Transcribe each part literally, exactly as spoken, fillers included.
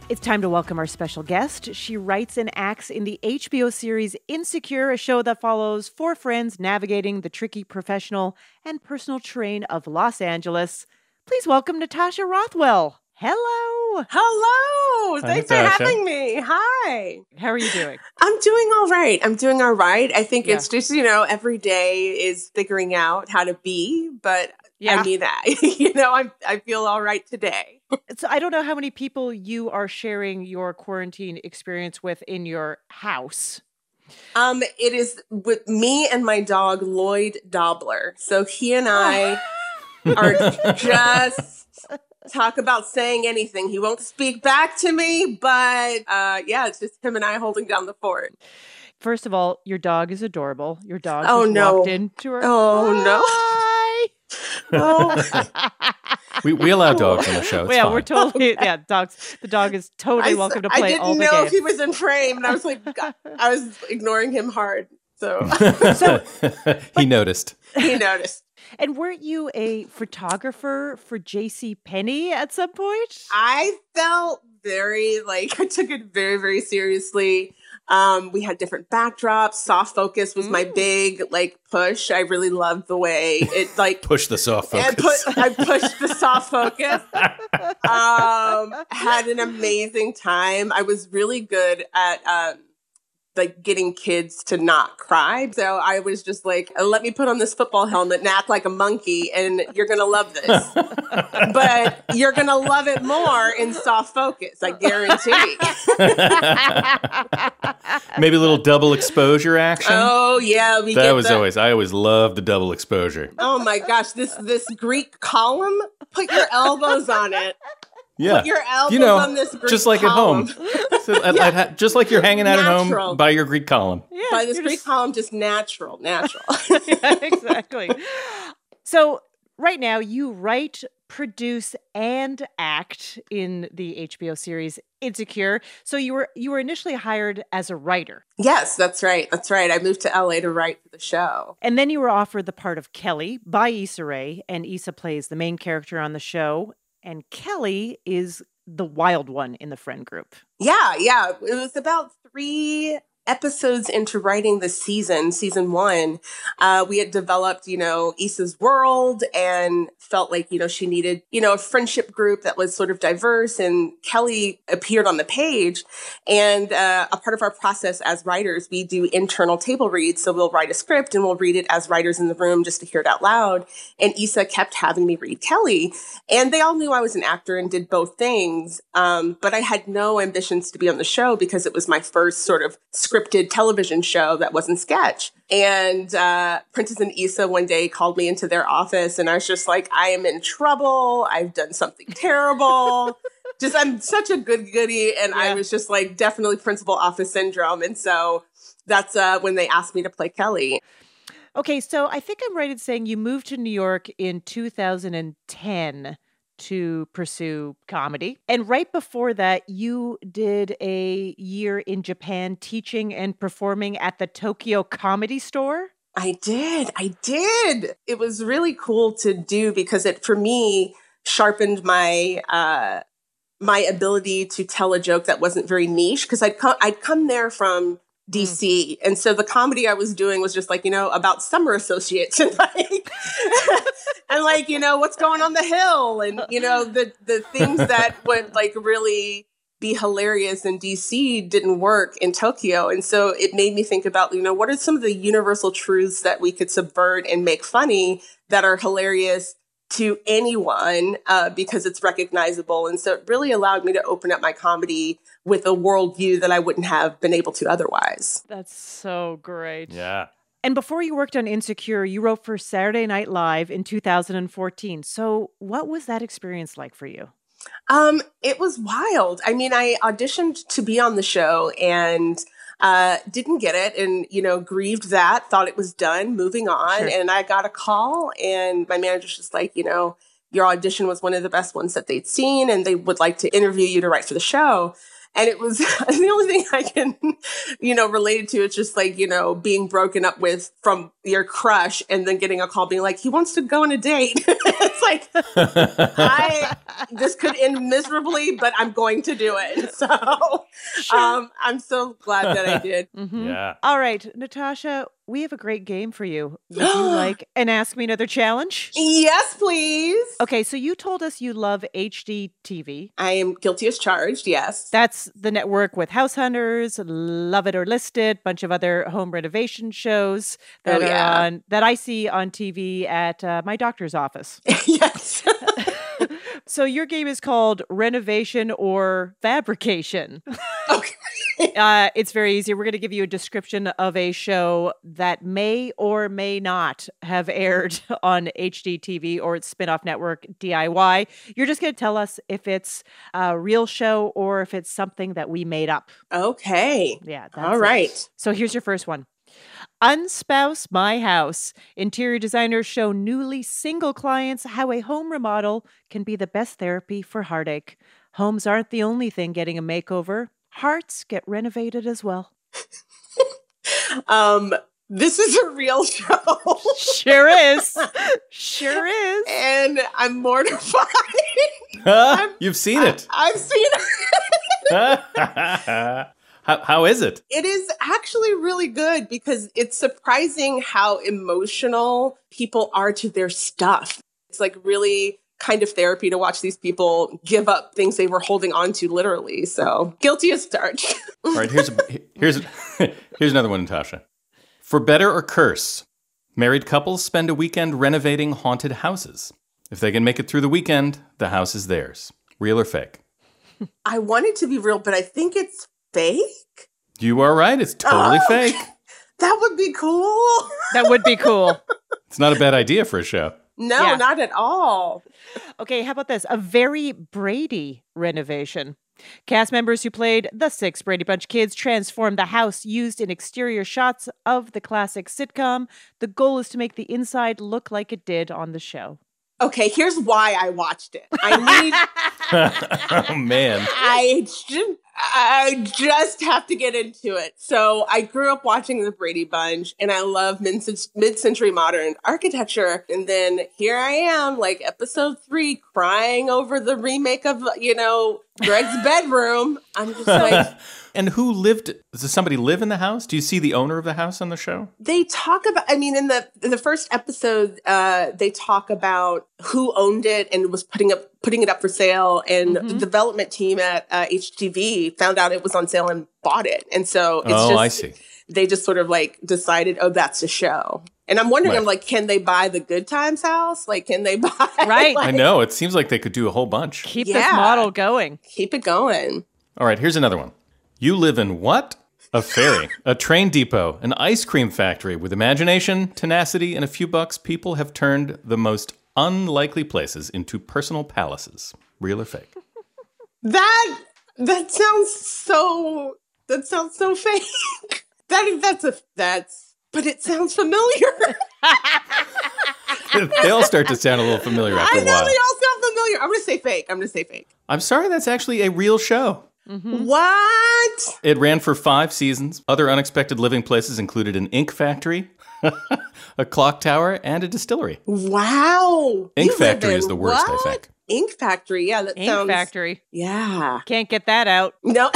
It's time to welcome our special guest. She writes and acts in the H B O series Insecure, a show that follows four friends navigating the tricky professional and personal terrain of Los Angeles. Please welcome Natasha Rothwell. Hello. Hello. Hi, Thanks Natasha. for having me. Hi. How are you doing? I'm doing all right. I'm doing all right. I think Yeah. it's just, you know, every day is figuring out how to be, but Yeah. I mean that. you know, I'm I feel all right today. So I don't know how many people you are sharing your quarantine experience with in your house. Um, it is with me and my dog Lloyd Dobler. So he and I are just talk about saying anything. He won't speak back to me, but uh, yeah, it's just him and I holding down the fort. First of all, your dog is adorable. Your dog Oh, just no. walked into her. Oh, no. Hi. Oh. We we allow dogs on the show. It's yeah, fine. we're totally yeah. Dogs. The dog is totally I, welcome to I play didn't all the know games. if he was in frame, and I was like, God, I was ignoring him hard. So So- he noticed. he noticed. And weren't you a photographer for J C Penney at some point? I felt very like I took it very, very seriously. Um, we had different backdrops. Soft focus was my Mm. big like push. I really loved the way it like Push the soft I, focus. put, I pushed the soft focus. Um, had an amazing time. I was really good at um, like getting kids to not cry. So I was just like, let me put on this football helmet and act like a monkey, and you're gonna love this. But you're gonna love it more in soft focus, I guarantee. Maybe a little double exposure action. Oh yeah, we that get was the- always. I always loved the double exposure. Oh my gosh, this this Greek column. Put your elbows on it. Yeah, Put your elbows you know, on this Greek just like column. at home. So I'd- I'd ha- just like you're hanging out at Natural. home by your Greek column. Yeah, By this you're Greek just- column, just natural, natural. yeah, exactly. So right now you write, produce, and act in the H B O series Insecure. So you were you were initially hired as a writer. Yes, that's right. That's right. I moved to L A to write for the show. And then you were offered the part of Kelly by Issa Rae, and Issa plays the main character on the show. And Kelly is the wild one in the friend group. Yeah, yeah. It was about three episodes into writing the season, season one. Uh, we had developed, you know, Issa's world and felt like, you know, she needed, you know, a friendship group that was sort of diverse. And Kelly appeared on the page. And uh, a part of our process as writers, we do internal table reads. So we'll write a script and we'll read it as writers in the room just to hear it out loud. And Issa kept having me read Kelly. And they all knew I was an actor and did both things. Um, but I had no ambitions to be on the show because it was my first sort of scripted television show that wasn't sketch. And uh, Princess and Issa one day called me into their office and I was just like, I am in trouble. I've done something terrible. Just, I'm such a good goodie. And I Yeah. was just like, definitely principal office syndrome. And so that's uh, when they asked me to play Kelly. Okay, so I think I'm right in saying you moved to New York in two thousand ten to pursue comedy. And right before that, you did a year in Japan teaching and performing at the Tokyo Comedy Store. I did. I did. It was really cool to do because it, for me, sharpened my uh, my ability to tell a joke that wasn't very niche. Because I'd come, I'd come there from D C, and so the comedy I was doing was just like, you know, about summer associates and like, and like, you know, what's going on the hill, and you know, the the things that would like really be hilarious in D C didn't work in Tokyo. And so it made me think about, you know, what are some of the universal truths that we could subvert and make funny that are hilarious to anyone uh, because it's recognizable. And so it really allowed me to open up my comedy with a worldview that I wouldn't have been able to otherwise. That's so great. Yeah. And before you worked on Insecure, you wrote for Saturday Night Live in two thousand fourteen. So what was that experience like for you? Um, it was wild. I mean, I auditioned to be on the show and uh, didn't get it and, you know, grieved that, thought it was done, moving on. Sure. And I got a call and my manager's just like, you know, your audition was one of the best ones that they'd seen and they would like to interview you to write for the show. And it was the only thing I can, you know, relate it to. It's just like, you know, being broken up with from your crush and then getting a call being like, he wants to go on a date. It's like, I, this could end miserably, but I'm going to do it. So Sure. um, I'm so glad that I did. Mhm. Yeah. All right, Natasha, we have a great game for you. Would you like an Ask Me Another challenge? Yes, please. Okay, so you told us you love H D T V. I am guilty as charged. Yes. That's the network with House Hunters, Love It or Listed, bunch of other home renovation shows that Oh, are yeah. on that I see on T V at uh, my doctor's office. Yes. So your game is called Renovation or Fabrication. Okay. Uh, it's very easy. We're going to give you a description of a show that may or may not have aired on H D T V or its spin-off network, D I Y. You're just going to tell us if it's a real show or if it's something that we made up. Okay. Yeah. That's All it. right. So here's your first one. Unspouse My House. Interior designers show newly single clients how a home remodel can be the best therapy for heartache. Homes aren't the only thing getting a makeover. Hearts get renovated as well. Um, this is a real show. Sure is. Sure is. And I'm mortified. You've seen it. I've seen it. how, how is it? It is actually really good because it's surprising how emotional people are to their stuff. It's like really kind of therapy to watch these people give up things they were holding on to literally. So guilty as charged. All right, here's a, here's here's another one, Natasha. For better or curse, married couples spend a weekend renovating haunted houses. If they can make it through the weekend, the house is theirs. Real or fake? I want it to be real, but I think it's fake. You are right. It's totally Oh, fake. That would be cool. That would be cool. It's not a bad idea for a show. No, Yeah. not at all. Okay, how about this? A very Brady renovation. Cast members who played the six Brady Bunch kids transformed the house used in exterior shots of the classic sitcom. The goal is to make the inside look like it did on the show. Okay, here's why I watched it. I need Oh, man. I just, I just have to get into it. So I grew up watching the Brady Bunch and I love mid- mid-century modern architecture. And then here I am, like episode three, crying over the remake of, you know, Greg's bedroom. I'm just like, And who lived? Does somebody live in the house? Do you see the owner of the house on the show? they talk about, I mean, in the in the first episode, uh, they talk about who owned it and was putting up putting it up for sale. And Mhm. the development team at uh, H T V found out it was on sale and bought it. And so it's Oh, just, I see. they just sort of like decided, oh, that's a show. And I'm wondering, Right. I'm like, can they buy the Good Times house? Like, can they buy? Right. I like, know. It seems like they could do a whole bunch. Keep this Yeah. model going. Keep it going. All right, here's another one. You live in what? A ferry, a train depot, an ice cream factory. With imagination, tenacity, and a few bucks, people have turned the most unlikely places into personal palaces. Real or fake? That that sounds so. That sounds so fake. that that's a that's. But it sounds familiar. They all start to sound a little familiar after I a know while. they all sound familiar. I'm gonna say fake. I'm gonna say fake. I'm sorry, that's actually a real show. Mhm. What? It ran for five seasons. Other unexpected living places included an ink factory, a clock tower, and a distillery. Wow. Ink You live factory in is the worst, I what? think. Ink factory. Yeah, that Ink sounds. factory. Yeah. Can't get that out. No.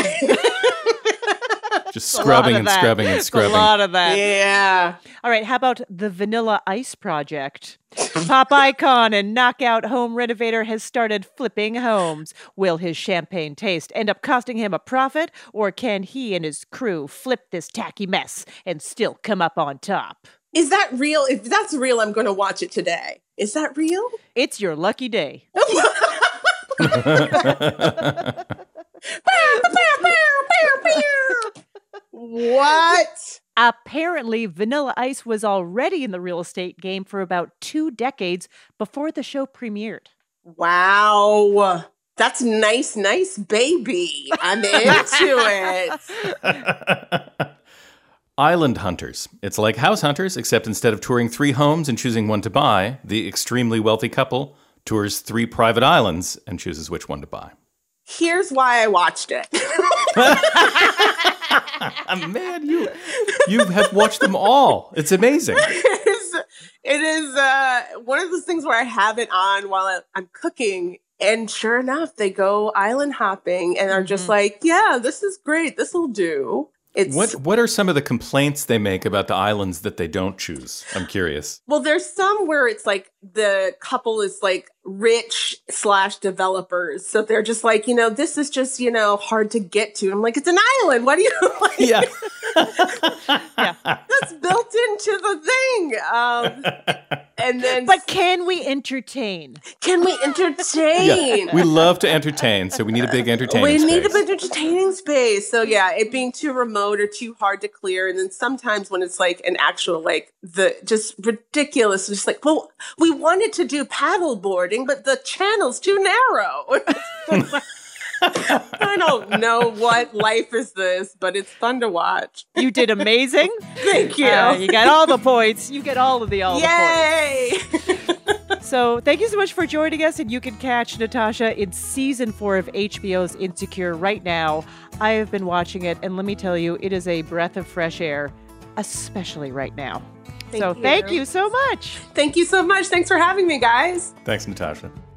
Just A lot scrubbing of and that. scrubbing and It's scrubbing. A lot of that. yeah. All right, how about the Vanilla Ice Project? Pop icon and knockout home renovator has started flipping homes. Will his champagne taste end up costing him a profit, or can he and his crew flip this tacky mess and still come up on top? Is that real? If that's real, I'm going to watch it today. Is that real? It's your lucky day. What? Apparently, Vanilla Ice was already in the real estate game for about two decades before the show premiered. Wow. That's nice, nice, baby. I'm into it. Island Hunters. It's like House Hunters, except instead of touring three homes and choosing one to buy, the extremely wealthy couple tours three private islands and chooses which one to buy. Here's why I watched it. Man, you you have watched them all. It's amazing. It is, it is uh, one of those things where I have it on while I, I'm cooking. And sure enough, they go island hopping and are just mm-hmm. like, yeah, this is great. This will do. It's, what what are some of the complaints they make about the islands that they don't choose? I'm curious. Well, there's some where it's like the couple is like rich slash developers. So they're just like, you know, this is just, you know, hard to get to. I'm like, it's an island. What do you like? Yeah. yeah. That's built into the thing. Um, and then, but can we entertain? Can we entertain? Yeah. We love to entertain. So we need a big entertaining we space. We need a big entertaining space. So yeah, it being too remote or too hard to clear. And then sometimes when it's like an actual, like the just ridiculous, just like, well, we wanted to do paddle boarding, but the channel's too narrow. I don't know what life is this, but it's fun to watch. You did amazing. Thank you. Uh, you got all the points. You get all of the all Yay! the points. So thank you so much for joining us, and you can catch Natasha in season four of H B O's Insecure right now. I have been watching it, and let me tell you, it is a breath of fresh air, especially right now. Thank so you. thank you so much. Thank you so much. Thanks for having me, guys. Thanks, Natasha.